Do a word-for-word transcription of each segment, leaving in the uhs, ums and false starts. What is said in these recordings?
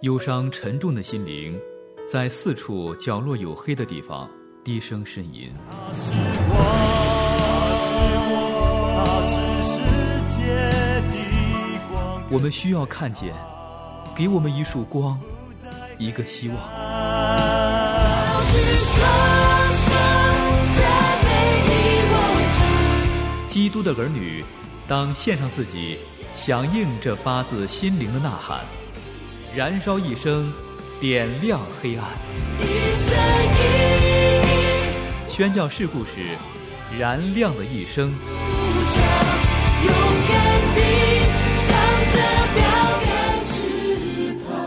忧伤沉重的心灵在四处角落有黑的地方低声呻吟。 他是我，他是世界的光。 我们需要看见，给我们一束光，一个希望。基督的儿女当献上自己，响应这发自心灵的呐喊，燃烧一生，点亮黑暗。宣教士故事，燃亮的一生。 勇敢地向着标杆直跑。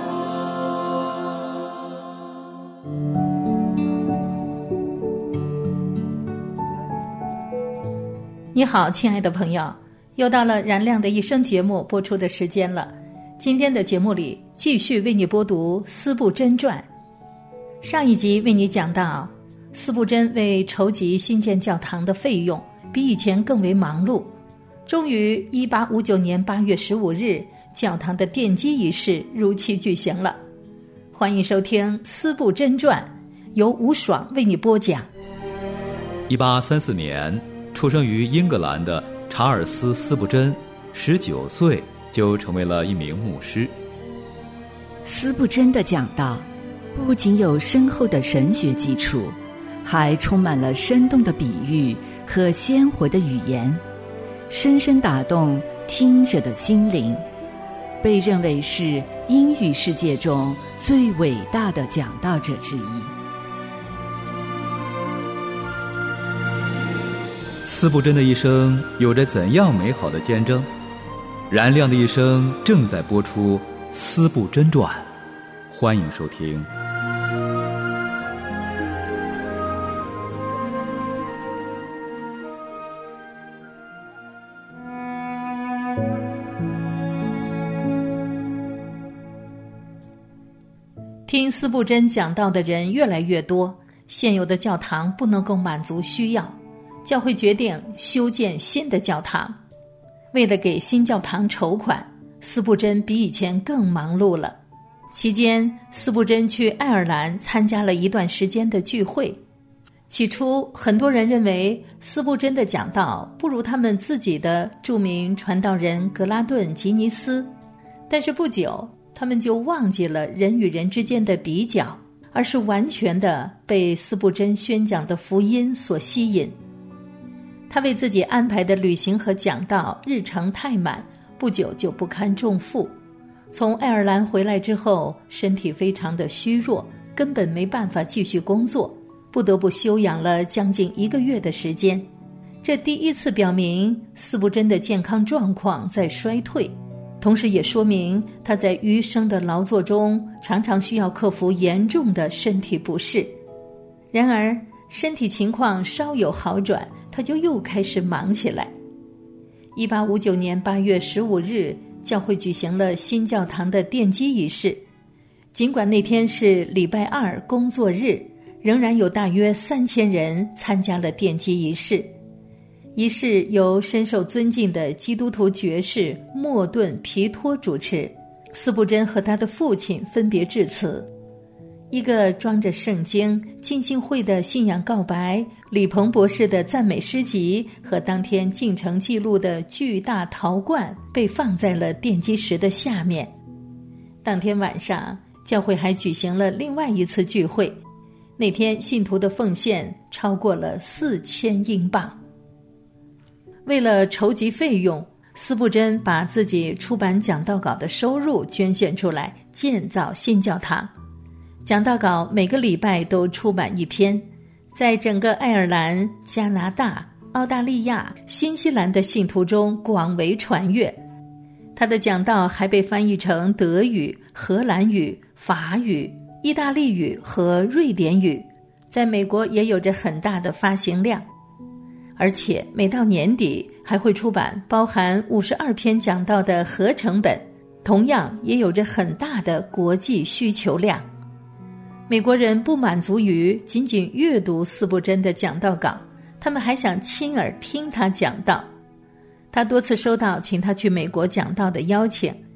你好，亲爱的朋友，又到了燃亮的一生节目播出的时间了。今天的节目里继续为你播读司布真传。上一集为你讲到，司布真为筹集新建教堂的费用比以前更为忙碌，终于一八五九年八月十五日，教堂的奠基仪式如期举行了。欢迎收听司布真传，由吴爽为你播讲。 一八三四年出生于英格兰的查尔斯·司布真，十九岁就成为了一名牧师。 司布真的讲道不仅有深厚的神学基础，还充满了生动的比喻和鲜活的语言，深深打动听者的心灵，被认为是英语世界中最伟大的讲道者之一。 司布真的一生有着怎样美好的见证？燃亮的一生正在播出《司布真传》，欢迎收听。 听司布真讲道的人越来越多，现有的教堂不能够满足需要，教会决定修建新的教堂。为了给新教堂筹款，司布真比以前更忙碌了。期间，司布真去爱尔兰参加了一段时间的聚会。起初，很多人认为司布真的讲道不如他们自己的著名传道人格拉顿·吉尼斯，但是不久，他们就忘记了人与人之间的比较，而是完全的被司布真宣讲的福音所吸引。他为自己安排的旅行和讲道日程太满，不久就不堪重负。从爱尔兰回来之后，身体非常的虚弱，根本没办法继续工作，不得不休养了将近一个月的时间。这第一次表明司布真的健康状况在衰退，同时也说明他在余生的劳作中常常需要克服严重的身体不适。然而身体情况稍有好转，他就又开始忙起来。一八五九年八月十五日，教会举行了新教堂的奠基仪式。尽管那天是礼拜二工作日，仍然有大约三千人参加了奠基仪式。仪式由深受尊敬的基督徒爵士莫顿·皮托主持，司布真和他的父亲分别致辞。一个装着圣经、浸信会的信仰告白、李鹏博士的赞美诗集和当天进程记录的巨大陶罐被放在了奠基石的下面。当天晚上，教会还举行了另外一次聚会，那天信徒的奉献超过了四千英镑。为了筹集费用，司布真把自己出版讲道稿的收入捐献出来，建造新教堂。讲道稿每个礼拜都出版一篇，在整个爱尔兰、加拿大、澳大利亚、新西兰的信徒中广为传阅。他的讲道还被翻译成德语、荷兰语、法语、意大利语和瑞典语，在美国也有着很大的发行量。而且每到年底还会出版包含五十二篇讲道的合成本，同样也有着很大的国际需求量。美国人不满足于仅仅阅读司布真的讲道稿，他们还想亲耳听他讲道。他多次收到请他去美国讲道的邀请，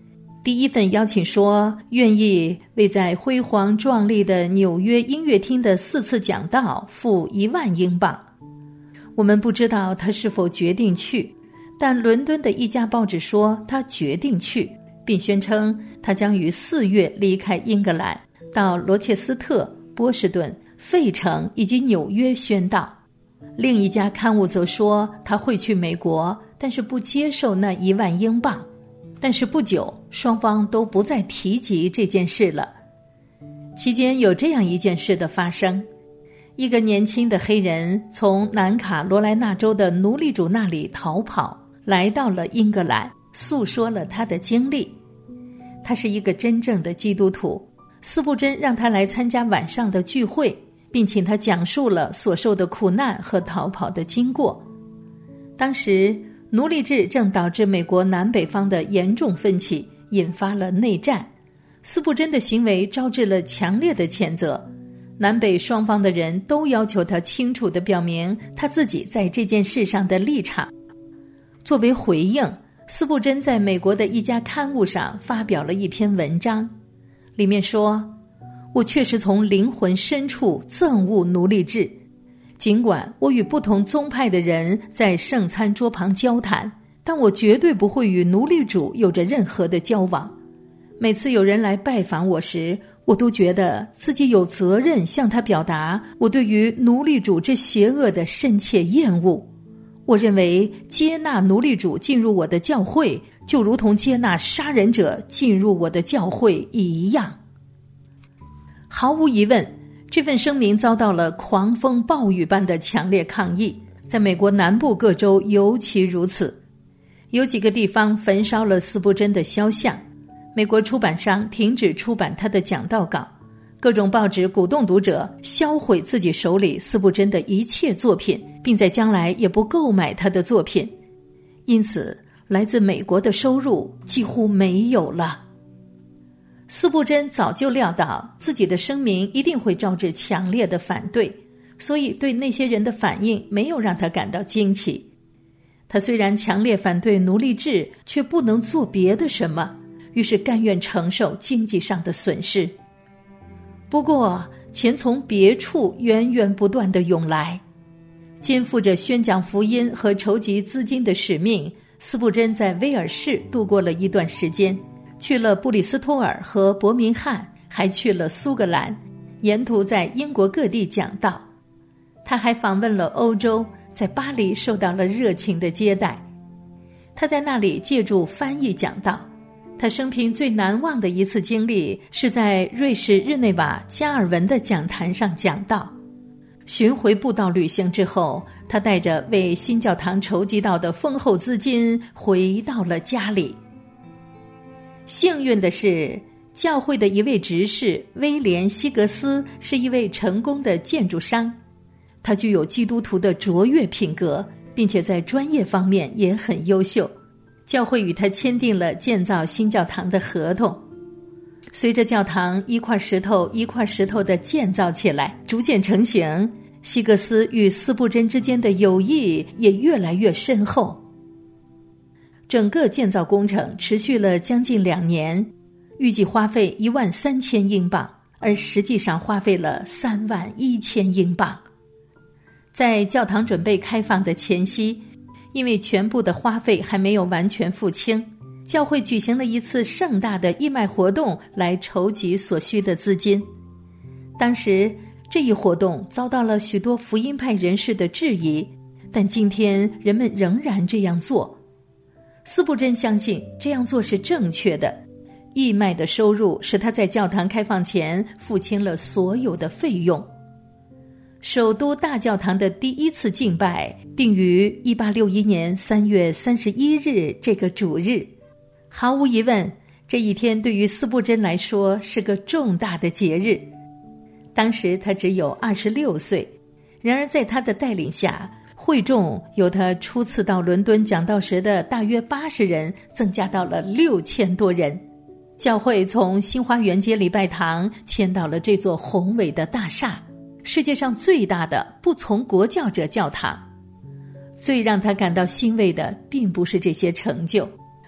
第一份邀请说愿意为在辉煌壮丽的纽约音乐厅的四次讲道付一万英镑。我们不知道他是否决定去，但伦敦的一家报纸说他决定去，并宣称他将于四月离开英格兰，到罗切斯特、波士顿、费城以及纽约宣道。另一家刊物则说他会去美国，但是不接受那一万英镑。但是不久，双方都不再提及这件事了。期间有这样一件事的发生，一个年轻的黑人从南卡罗来纳州的奴隶主那里逃跑，来到了英格兰，诉说了他的经历。他是一个真正的基督徒，司布真让他来参加晚上的聚会，并请他讲述了所受的苦难和逃跑的经过。当时奴隶制正导致美国南北方的严重分歧，引发了内战。司布真的行为招致了强烈的谴责，南北双方的人都要求他清楚地表明他自己在这件事上的立场。作为回应，司布真在美国的一家刊物上发表了一篇文章，里面说：我确实从灵魂深处憎恶奴隶制，尽管我与不同宗派的人在圣餐桌旁交谈，但我绝对不会与奴隶主有着任何的交往。每次有人来拜访我时，我都觉得自己有责任向他表达我对于奴隶主之邪恶的深切厌恶。我认为接纳奴隶主进入我的教会，就如同接纳杀人者进入我的教会一样。毫无疑问，这份声明遭到了狂风暴雨般的强烈抗议，在美国南部各州尤其如此。有几个地方焚烧了司布真的肖像，美国出版商停止出版他的讲道稿，各种报纸鼓动读者销毁自己手里司布真的一切作品，并在将来也不购买他的作品。因此，来自美国的收入几乎没有了。司布真早就料到自己的声明一定会招致强烈的反对，所以对那些人的反应没有让他感到惊奇。他虽然强烈反对奴隶制，却不能做别的什么，于是甘愿承受经济上的损失。不过，钱从别处源源不断地涌来，肩负着宣讲福音和筹集资金的使命，司布真在威尔士度过了一段时间，去了布里斯托尔和伯明翰，还去了苏格兰，沿途在英国各地讲道。他还访问了欧洲，在巴黎受到了热情的接待。他在那里借助翻译讲道。他生平最难忘的一次经历是在瑞士日内瓦加尔文的讲坛上讲道。巡回布道旅行之后，他带着为新教堂筹集到的丰厚资金回到了家里。幸运的是，教会的一位执事威廉·希格斯是一位成功的建筑商，他具有基督徒的卓越品格，并且在专业方面也很优秀。教会与他签订了建造新教堂的合同。随着教堂一块石头一块石头的建造起来，逐渐成型，希格斯与司布真之间的友谊也越来越深厚。整个建造工程持续了将近两年，预计花费一万三千英镑，而实际上花费了三万一千英镑。在教堂准备开放的前夕，因为全部的花费还没有完全付清，教会举行了一次盛大的义卖活动来筹集所需的资金。当时这一活动遭到了许多福音派人士的质疑，但今天人们仍然这样做。司布真相信这样做是正确的，义卖的收入使他在教堂开放前付清了所有的费用。首都大教堂的第一次敬拜定于一八六一年三月三十一日这个主日。毫无疑问，这一天对于司布真来说是个重大的节日。当时他只有二十六岁，然而在他的带领下，会众由他初次到伦敦讲道时的大约八十人增加到了六千多人。教会从新花园街礼拜堂迁到了这座宏伟的大厦，世界上最大的不从国教者教堂。最让他感到欣慰的并不是这些成就，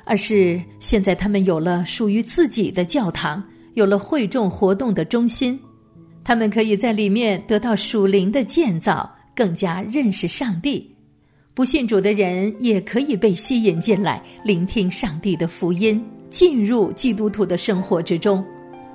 而是现在他们有了属于自己的教堂，有了会众活动的中心，他们可以在里面得到属灵的建造，更加认识上帝。不信主的人也可以被吸引进来，聆听上帝的福音，进入基督徒的生活之中。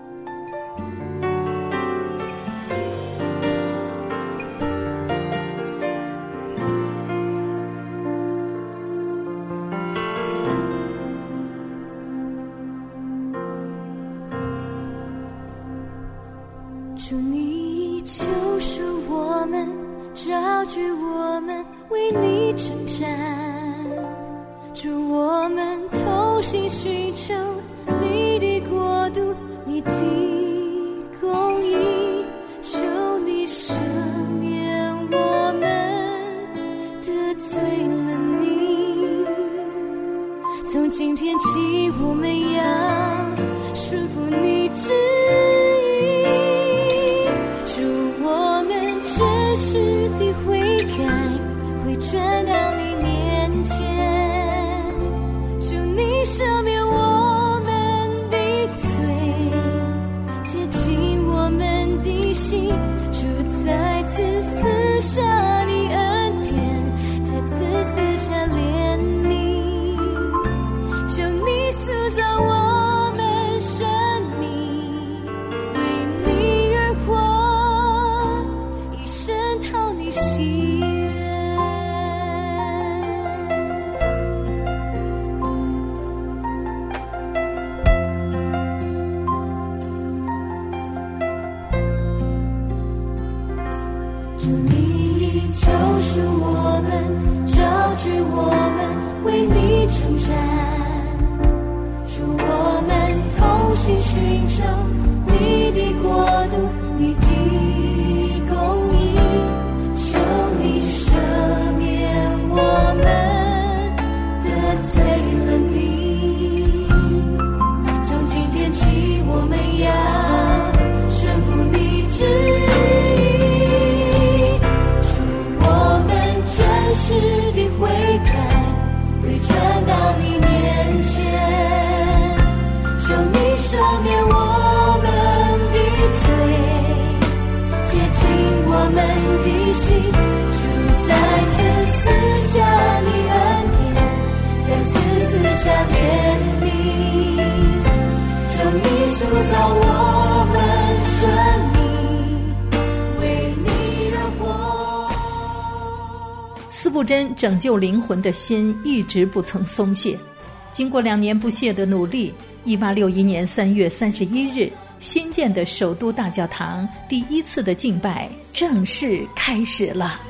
主你救赎我们，召聚我们，为你征战。主我们同心寻求你的国度，你的公义，求你赦免我们得罪了你。从今天起我们要顺服你旨意，主我们真实的悔改，回转到你面前，求你赦免我们的罪，洁净我们的心，主再次赐下你恩典，再次赐下怜悯，求你塑造我们生命，为你而活，一生讨你喜悦。主你救赎我们，召聚我们，为你征战。主我们同心寻求你的国度，你的公义，求你赦免我们得罪了你。从今天起我们要顺服你旨意，主我们真实的悔改，回转到你面前，求你赦免我们的罪，洁净我们的心，主再次赐下你恩典，再次赐下怜悯，求你塑造我们生命，为你而活。 司布真拯救灵魂的心一直不曾松懈，经过两年不懈的努力，一八六一年三月三十一日，新建的首都大教堂第一次的敬拜正式开始了。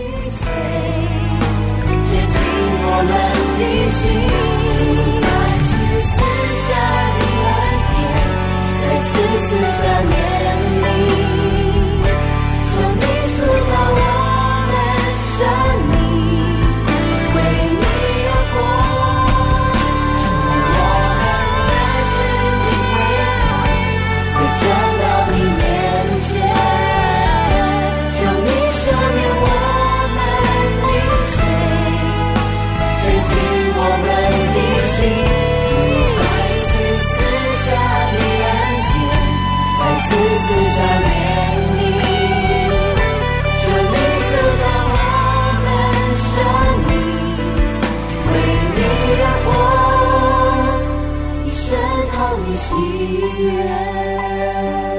洁净我们的心，再次赐下你恩典，再次赐下怜悯，求你塑造我们生命，为你而活。主我们真实的悔改，回转到你面前，求你赦免我们的罪，洁净我们的心，主再次赐下你恩典，再次赐下怜悯，求你塑造我们生命，为你而活，一生讨你喜悦。